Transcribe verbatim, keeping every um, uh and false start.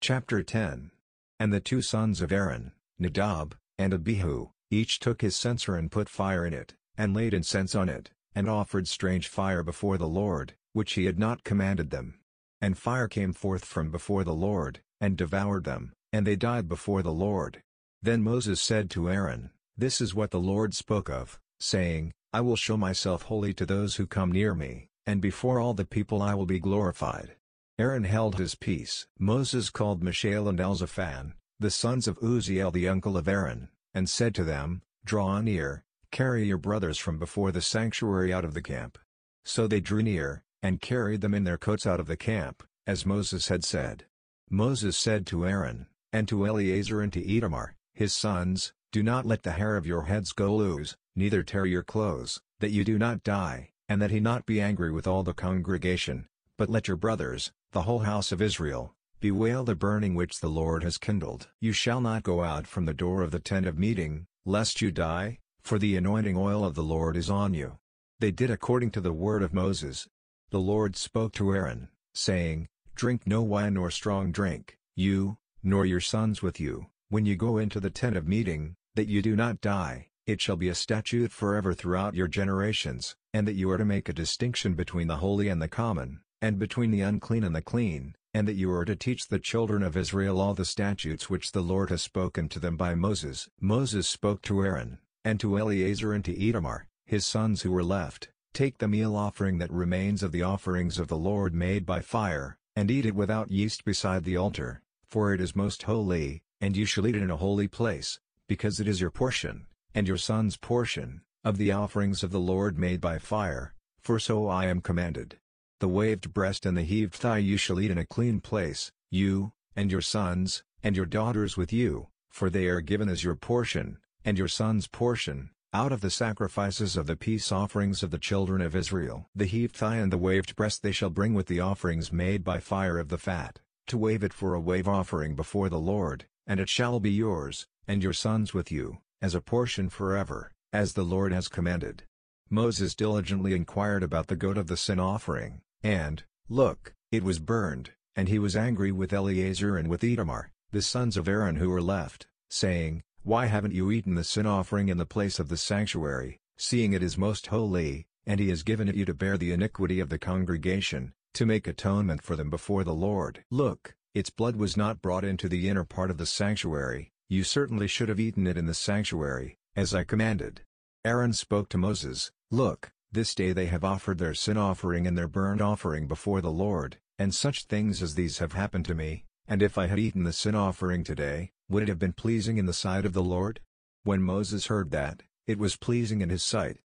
Chapter ten. And the two sons of Aaron, Nadab, and Abihu, each took his censer and put fire in it, and laid incense on it, and offered strange fire before the Lord, which he had not commanded them. And fire came forth from before the Lord, and devoured them, and they died before the Lord. Then Moses said to Aaron, "This is what the Lord spoke of, saying, I will show myself holy to those who come near me, and before all the people I will be glorified." Aaron held his peace. Moses called Mishael and Elzaphan, the sons of Uzziel the uncle of Aaron, and said to them, "Draw near, carry your brothers from before the sanctuary out of the camp." So they drew near, and carried them in their coats out of the camp, as Moses had said. Moses said to Aaron, and to Eleazar and to Itamar, his sons, "Do not let the hair of your heads go loose, neither tear your clothes, that you do not die, and that he not be angry with all the congregation, but let your brothers, the whole house of Israel, bewail the burning which the Lord has kindled. You shall not go out from the door of the tent of meeting, lest you die, for the anointing oil of the Lord is on you." They did according to the word of Moses. The Lord spoke to Aaron, saying, "Drink no wine nor strong drink, you, nor your sons with you, when you go into the tent of meeting, that you do not die. It shall be a statute forever throughout your generations, and that you are to make a distinction between the holy and the common, and between the unclean and the clean, and that you are to teach the children of Israel all the statutes which the Lord has spoken to them by Moses." Moses spoke to Aaron, and to Eleazar and to Itamar, his sons who were left, "Take the meal offering that remains of the offerings of the Lord made by fire, and eat it without yeast beside the altar, for it is most holy, and you shall eat it in a holy place, because it is your portion, and your son's portion, of the offerings of the Lord made by fire, for so I am commanded. The waved breast and the heaved thigh you shall eat in a clean place, you, and your sons, and your daughters with you, for they are given as your portion, and your son's portion, out of the sacrifices of the peace offerings of the children of Israel. The heaved thigh and the waved breast they shall bring with the offerings made by fire of the fat, to wave it for a wave offering before the Lord, and it shall be yours, and your sons with you, as a portion forever, as the Lord has commanded." Moses diligently inquired about the goat of the sin offering, and, look, it was burned, and he was angry with Eleazar and with Itamar, the sons of Aaron who were left, saying, "Why haven't you eaten the sin offering in the place of the sanctuary, seeing it is most holy, and he has given it you to bear the iniquity of the congregation, to make atonement for them before the Lord? Look, its blood was not brought into the inner part of the sanctuary, you certainly should have eaten it in the sanctuary, as I commanded." Aaron spoke to Moses, "Look, this day they have offered their sin offering and their burnt offering before the Lord, and such things as these have happened to me, and if I had eaten the sin offering today, would it have been pleasing in the sight of the Lord?" When Moses heard that, it was pleasing in his sight.